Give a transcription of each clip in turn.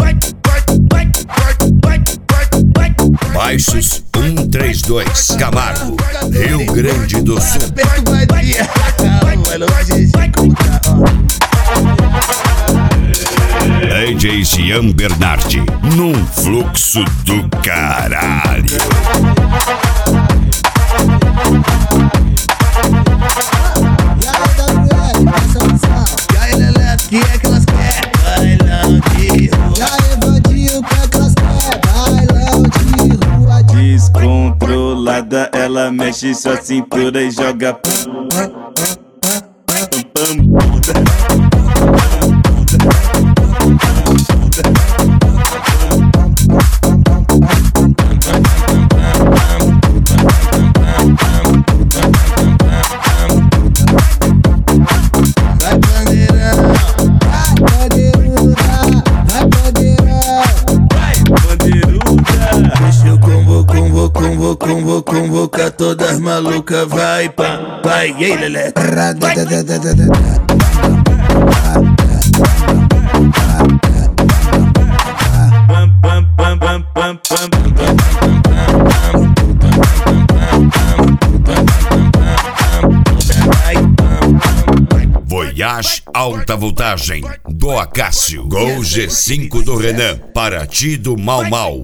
Baixos 132, Camargo, Rio Grande do Sul. DJ Jean Bernardi, num fluxo do caralho. E aí, Lelé, que é que elas querem? Bailão de rua. E aí, bandinho, que é que elas querem? Bailão de rua. Descontrolada, ela mexe sua cintura e joga pam, pam, convoca todas malucas, vai, pá, vai, e aí, Lelé. Voyage Alta Voltagem do Acácio. Gol G5 do Renan, Paraty do Mau Mau.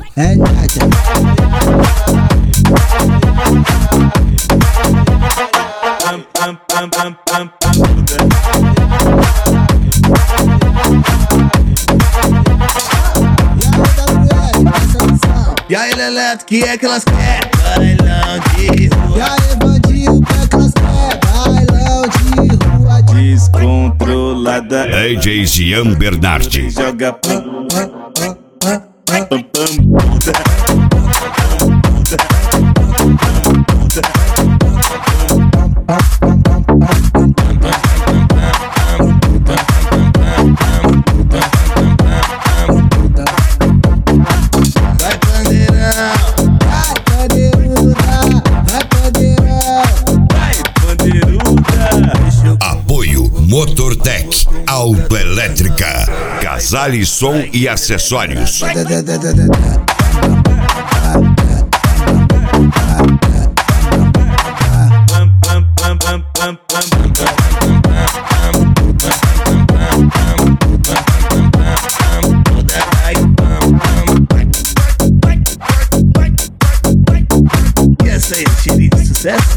E aí, Lelé, que é que elas querem? Bailão de rua. E aí, bandinho, que é que elas querem? Bailão de rua. Descontrolada, DJ Jean Bernardi. joga pam, pam, pam, pam, pam, pam. Vai, bandeirão, vai, bandeiruda, vai, bandeirão, Vai, bandeiruda. Apoio Motortec, Autoelétrica, Casale Som e Acessórios. E essa aí, cheirinho de sucesso?